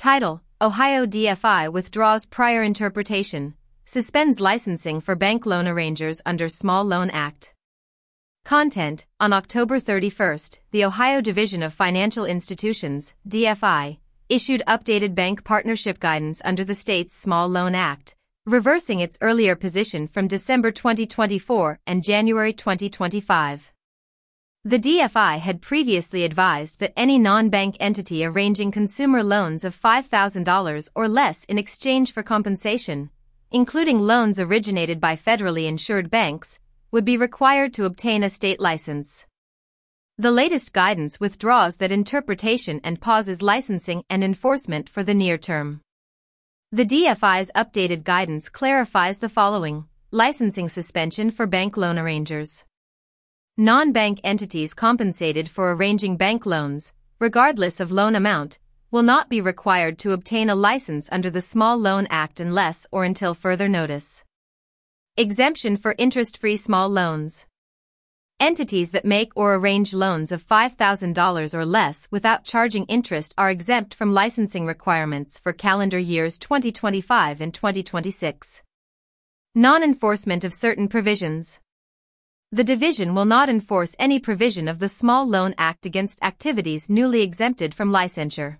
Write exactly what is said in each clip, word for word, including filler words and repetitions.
Title: Ohio D F I withdraws prior interpretation, suspends licensing for bank loan arrangers under Small Loan Act. Content: On October thirty-first, the Ohio Division of Financial Institutions, D F I, issued updated bank partnership guidance under the state's Small Loan Act, reversing its earlier position from December twenty twenty-four and January twenty twenty-five. The D F I had previously advised that any non-bank entity arranging consumer loans of five thousand dollars or less in exchange for compensation, including loans originated by federally insured banks, would be required to obtain a state license. The latest guidance withdraws that interpretation and pauses licensing and enforcement for the near term. The D F I's updated guidance clarifies the following: licensing suspension for bank loan arrangers. Non-bank entities compensated for arranging bank loans, regardless of loan amount, will not be required to obtain a license under the Small Loan Act unless or until further notice. Exemption for interest-free small loans. Entities that make or arrange loans of five thousand dollars or less without charging interest are exempt from licensing requirements for calendar years twenty twenty-five and twenty twenty-six. Non-enforcement of certain provisions. The division will not enforce any provision of the Small Loan Act against activities newly exempted from licensure.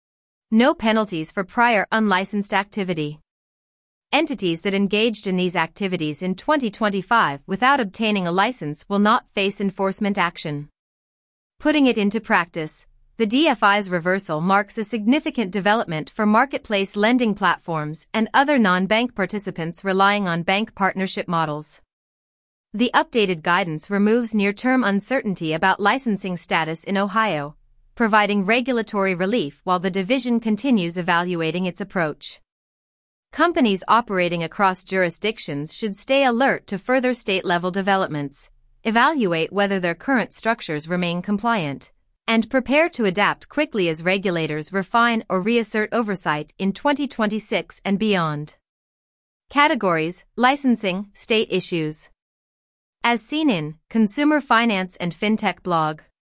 No penalties for prior unlicensed activity. Entities that engaged in these activities in twenty twenty-five without obtaining a license will not face enforcement action. Putting it into practice, the D F I's reversal marks a significant development for marketplace lending platforms and other non-bank participants relying on bank partnership models. The updated guidance removes near-term uncertainty about licensing status in Ohio, providing regulatory relief while the division continues evaluating its approach. Companies operating across jurisdictions should stay alert to further state-level developments, evaluate whether their current structures remain compliant, and prepare to adapt quickly as regulators refine or reassert oversight in twenty twenty-six and beyond. Categories: Licensing, State Issues. As seen in Consumer Finance and FinTech blog.